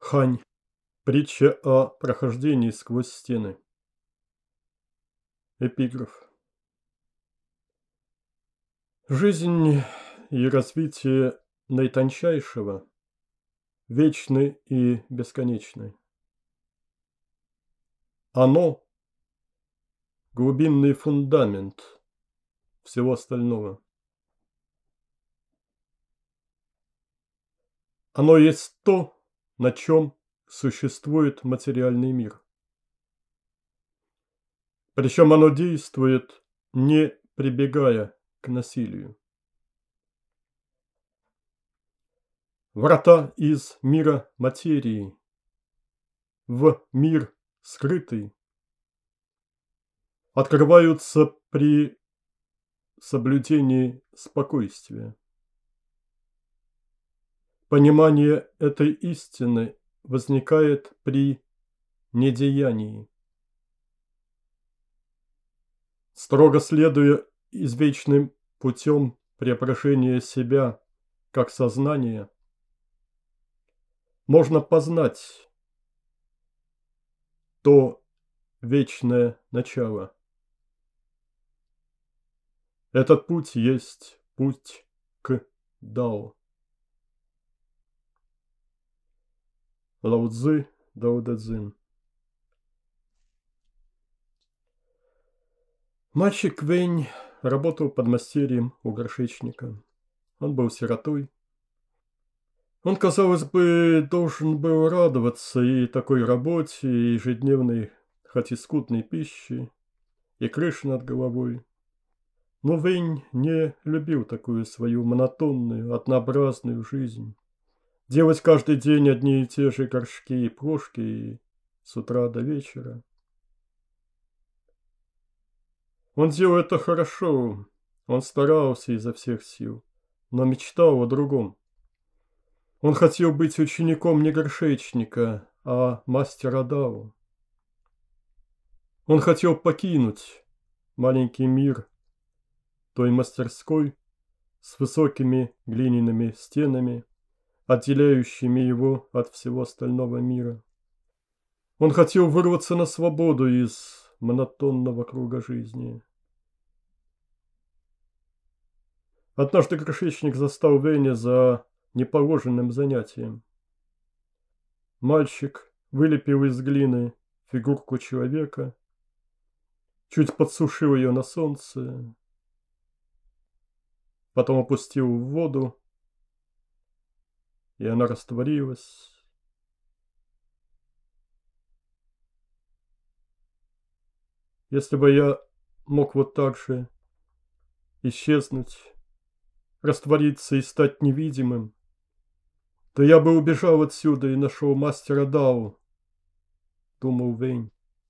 Хань. Притча о прохождении сквозь стены. Эпиграф. Жизнь и развитие наитончайшего вечны и бесконечны. Оно – глубинный фундамент всего остального. Оно есть то, на чем существует материальный мир. Причем оно действует, не прибегая к насилию. Врата из мира материи в мир скрытый открываются при соблюдении спокойствия. Понимание этой истины возникает при недеянии. Строго следуя извечным путем преображения себя как сознания, можно познать то вечное начало. Этот путь есть путь к Дао. Лао Цзы, Дао Дэ Цзин. Мальчик Вэнь работал подмастерьем у горшечника. Он был сиротой. Он, казалось бы, должен был радоваться и такой работе, и ежедневной, хоть и скудной пище, и крыше над головой. Но Вэнь не любил такую свою монотонную, однообразную жизнь. Делать каждый день одни и те же горшки и плошки с утра до вечера. Он делал это хорошо, он старался изо всех сил, но мечтал о другом. Он хотел быть учеником не горшечника, а мастера Дао. Он хотел покинуть маленький мир той мастерской с высокими глиняными стенами, отделяющими его от всего остального мира. Он хотел вырваться на свободу из монотонного круга жизни. Однажды горшечник застал Вэня за неположенным занятием. Мальчик вылепил из глины фигурку человека, чуть подсушил ее на солнце, потом опустил в воду, и она растворилась. Если бы я мог вот так же исчезнуть, раствориться и стать невидимым, то я бы убежал отсюда и нашел мастера Дао, думал Вэнь.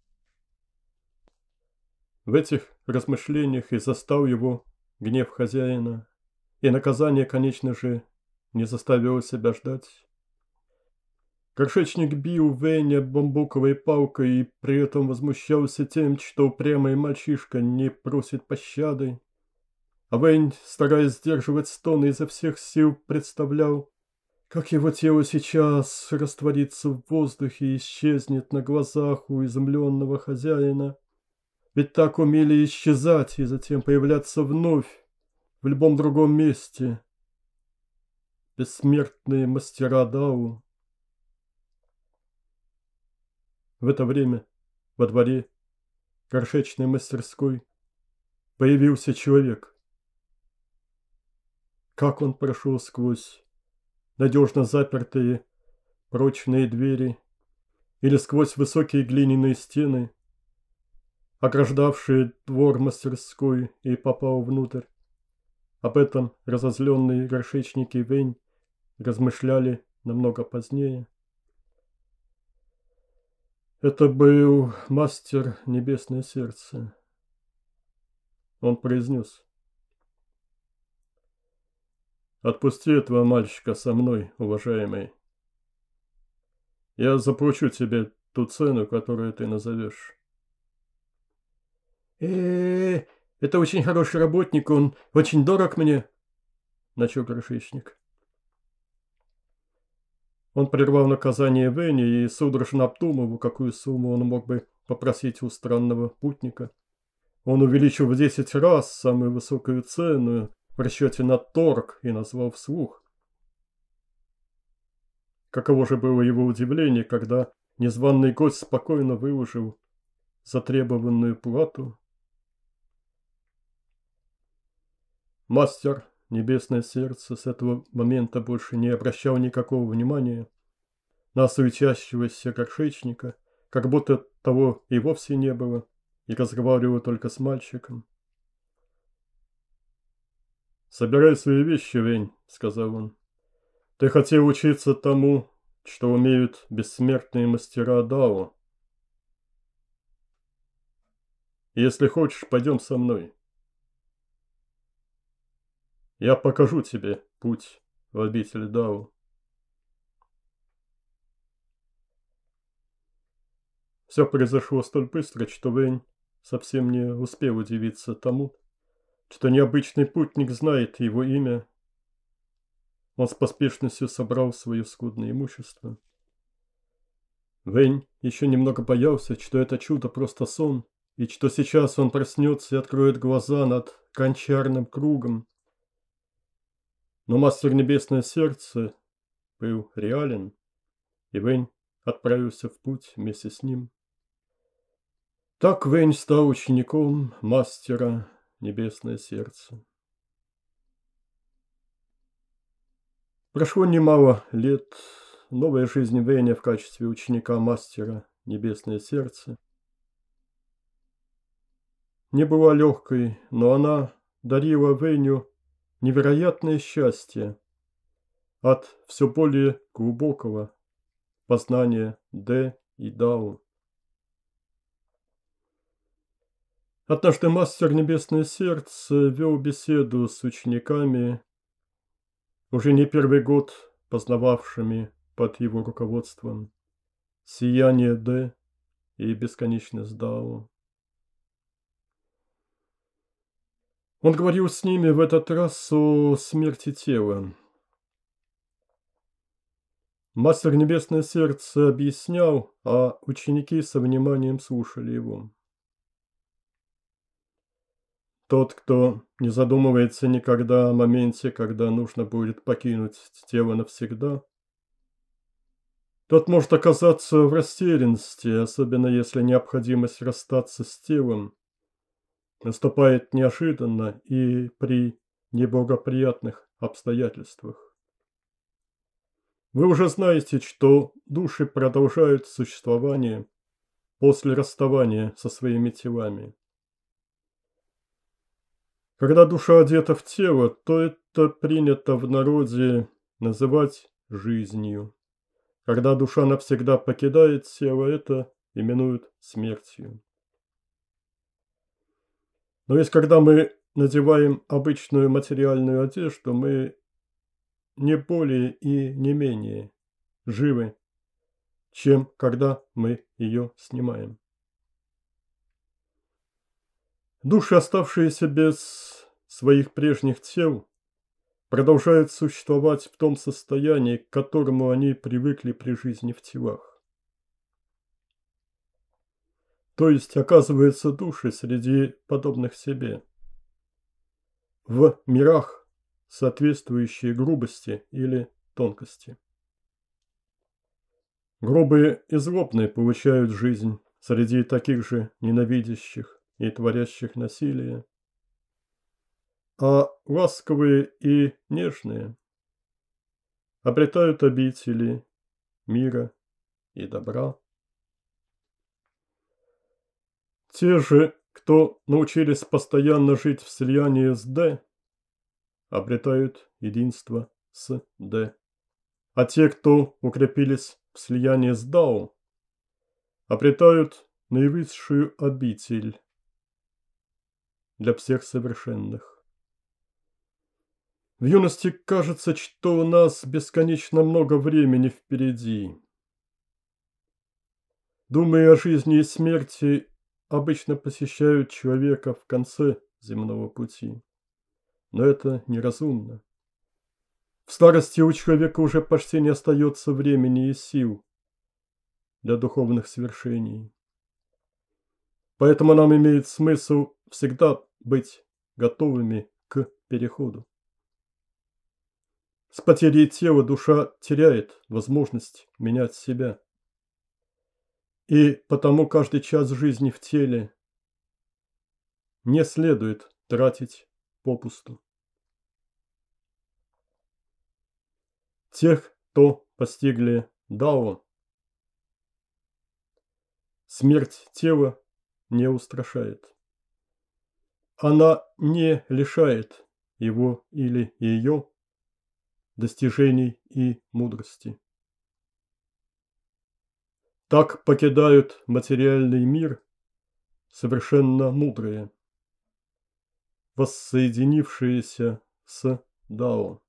В этих размышлениях и застал его гнев хозяина, и наказание, конечно же, не заставило себя ждать. Горшечник бил Вэня бамбуковой палкой и при этом возмущался тем, что упрямый мальчишка не просит пощады. А Вэнь, стараясь сдерживать стоны, изо всех сил представлял, как его тело сейчас растворится в воздухе и исчезнет на глазах у изумленного хозяина. Ведь так умели исчезать и затем появляться вновь в любом другом месте бессмертные мастера Дао. В это время во дворе горшечной мастерской появился человек. Как он прошел сквозь надежно запертые прочные двери или сквозь высокие глиняные стены, ограждавшие двор мастерской, и попал внутрь. Об этом разозленные горшечники Вэнь размышляли намного позднее. Это был мастер Небесное Сердце. Он произнес: «Отпусти этого мальчика со мной, уважаемый. Я заплачу тебе ту цену, которую ты назовешь». Это очень хороший работник, он очень дорог мне, начал горшечник. Он прервал наказание Вэня и судорожно обдумывал, какую сумму он мог бы попросить у странного путника. Он увеличил в 10 раз самую высокую цену в расчете на торг и назвал вслух. Каково же было его удивление, когда незваный гость спокойно выложил затребованную плату. Мастер, небесное сердце, с этого момента больше не обращал никакого внимания на суетящегося горшечника, как будто того и вовсе не было, и разговаривал только с мальчиком. «Собирай свои вещи, Вэнь», — сказал он. «Ты хотел учиться тому, что умеют бессмертные мастера Дао. Если хочешь, пойдем со мной. Я покажу тебе путь в обитель Дао». Все произошло столь быстро, что Вэнь совсем не успел удивиться тому, что необычный путник знает его имя. Он с поспешностью собрал свое скудное имущество. Вэнь еще немного боялся, что это чудо просто сон, и что сейчас он проснется и откроет глаза над гончарным кругом. Но мастер Небесное Сердце был реален, и Вэнь отправился в путь вместе с ним. Так Вэнь стал учеником мастера Небесное Сердце. Прошло немало лет. Новая жизнь Вэня в качестве ученика мастера Небесное Сердце не была легкой, но она дарила Вэню невероятное счастье от все более глубокого познания Дэ и Дао. Однажды мастер Небесное Сердце вел беседу с учениками, уже не первый год познававшими под его руководством сияние Дэ и бесконечность Дао. Он говорил с ними в этот раз о смерти тела. Мастер Небесное Сердце объяснял, а ученики со вниманием слушали его. Тот, кто не задумывается никогда о моменте, когда нужно будет покинуть тело навсегда, тот может оказаться в растерянности, особенно если необходимость расстаться с телом наступает неожиданно и при неблагоприятных обстоятельствах. Вы уже знаете, что души продолжают существование после расставания со своими телами. Когда душа одета в тело, то это принято в народе называть жизнью. Когда душа навсегда покидает тело, это именуют смертью. Но ведь когда мы надеваем обычную материальную одежду, мы не более и не менее живы, чем когда мы ее снимаем. Души, оставшиеся без своих прежних тел, продолжают существовать в том состоянии, к которому они привыкли при жизни в телах. То есть, оказывается, души среди подобных себе в мирах, соответствующие грубости или тонкости. Грубые и злобные получают жизнь среди таких же ненавидящих и творящих насилие, а ласковые и нежные обретают обители мира и добра. Те же, кто научились постоянно жить в слиянии с Дэ, обретают единство с Дэ. А те, кто укрепились в слиянии с Дао, обретают наивысшую обитель для всех совершенных. В юности кажется, что у нас бесконечно много времени впереди. Думая о жизни и смерти, обычно посещают человека в конце земного пути. Но это неразумно. В старости у человека уже почти не остается времени и сил для духовных свершений. Поэтому нам имеет смысл всегда быть готовыми к переходу. С потерей тела душа теряет возможность менять себя. И потому каждый час жизни в теле не следует тратить попусту. Тех, кто постигли Дао, смерть тела не устрашает. Она не лишает его или ее достижений и мудрости. Так покидают материальный мир совершенно мудрые, воссоединившиеся с Дао.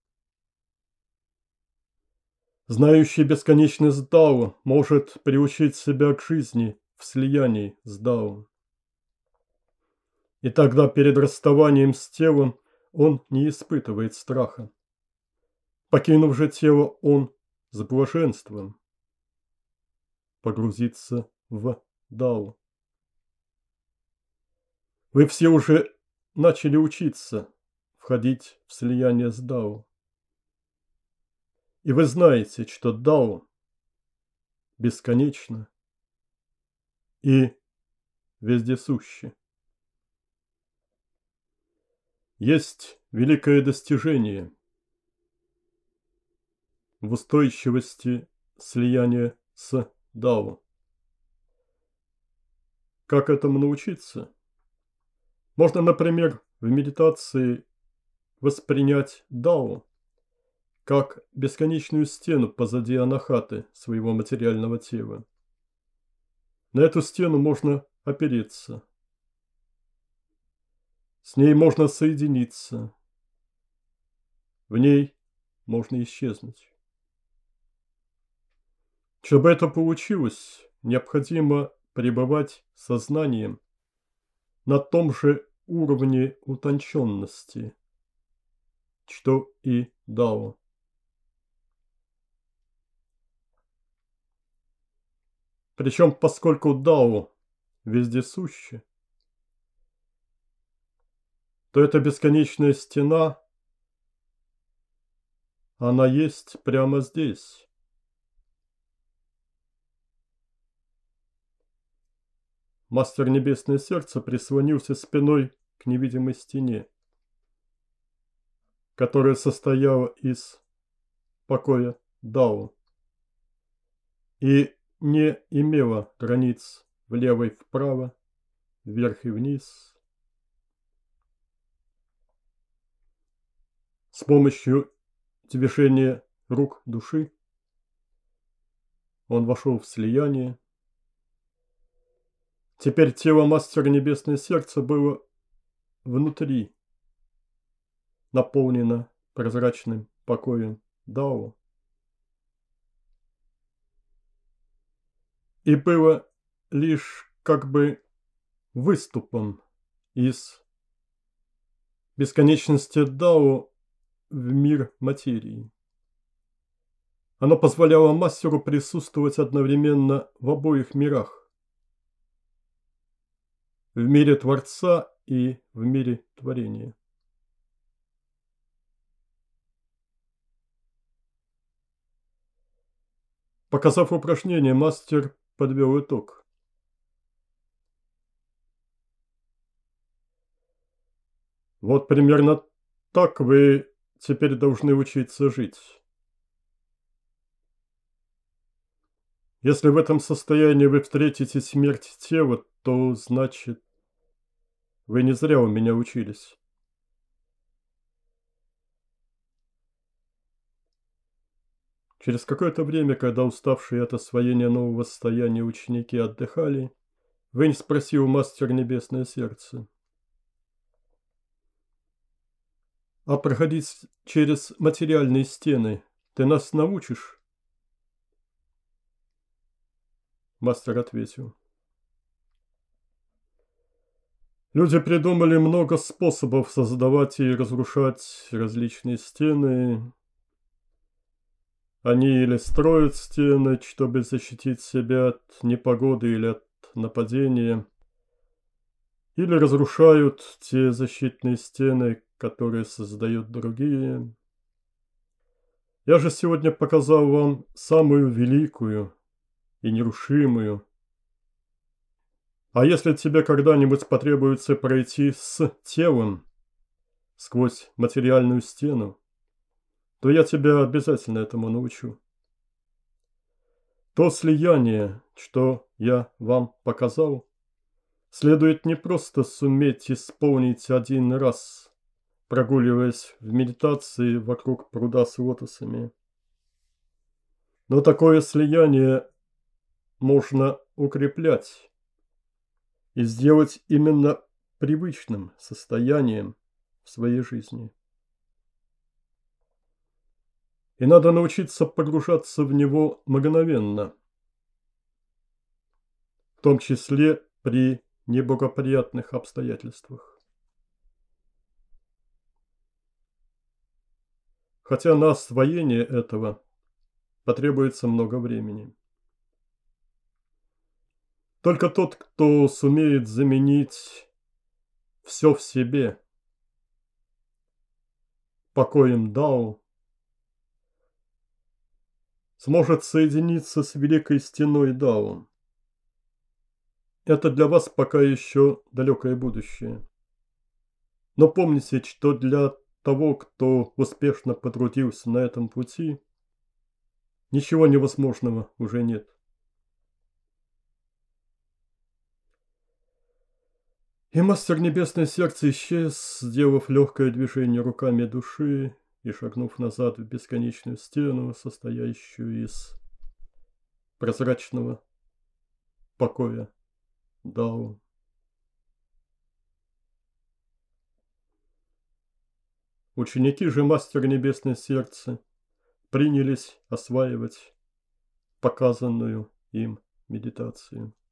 Знающий бесконечность Дао может приучить себя к жизни в слиянии с Дао. И тогда перед расставанием с телом он не испытывает страха. Покинув же тело, он с блаженством погрузится в Дао. Вы все уже начали учиться входить в слияние с Дао. И вы знаете, что Дао бесконечно и вездесуще. Есть великое достижение в устойчивости слияния с Дао. Как этому научиться? Можно, например, в медитации воспринять Дао как бесконечную стену позади анахаты своего материального тела. На эту стену можно опереться. С ней можно соединиться. В ней можно исчезнуть. Чтобы это получилось, необходимо пребывать сознанием на том же уровне утонченности, что и Дао. Причем, поскольку Дао вездесуще, то эта бесконечная стена, она есть прямо здесь. Мастер Небесное Сердце прислонился спиной к невидимой стене, которая состояла из покоя Дао и не имела границ влево и вправо, вверх и вниз. С помощью движения рук души он вошел в слияние. Теперь тело Мастера Небесное Сердце было внутри, наполнено прозрачным покоем Дао. И было лишь как бы выступом из бесконечности Дао в мир материи. Оно позволяло мастеру присутствовать одновременно в обоих мирах. В мире Творца и в мире творения. Показав упражнение, мастер подвел итог. Вот примерно так вы теперь должны учиться жить. Если в этом состоянии вы встретите смерть тела, то значит, вы не зря у меня учились. Через какое-то время, когда уставшие от освоения нового состояния ученики отдыхали, Вэнь спросил мастер Небесное Сердце: «А проходить через материальные стены ты нас научишь?» Мастер ответил: «Люди придумали много способов создавать и разрушать различные стены, Они или строят стены, чтобы защитить себя от непогоды или от нападения, или разрушают те защитные стены, которые создают другие. Я же сегодня показал вам самую великую и нерушимую. А если тебе когда-нибудь потребуется пройти с телом сквозь материальную стену, то я тебя обязательно этому научу. То слияние, что я вам показал, следует не просто суметь исполнить один раз, прогуливаясь в медитации вокруг пруда с лотосами. Но такое слияние можно укреплять и сделать именно привычным состоянием в своей жизни. И надо научиться погружаться в него мгновенно, в том числе при неблагоприятных обстоятельствах. Хотя на освоение этого потребуется много времени. Только тот, кто сумеет заменить все в себе покоем Дао, сможет соединиться с великой стеной Дао. Это для вас пока еще далекое будущее. Но помните, что для того, кто успешно потрудился на этом пути, ничего невозможного уже нет. И мастер небесной сердца исчез, сделав легкое движение руками души и шагнув назад в бесконечную стену, состоящую из прозрачного покоя Дао. Ученики же мастера небесной сердца принялись осваивать показанную им медитацию.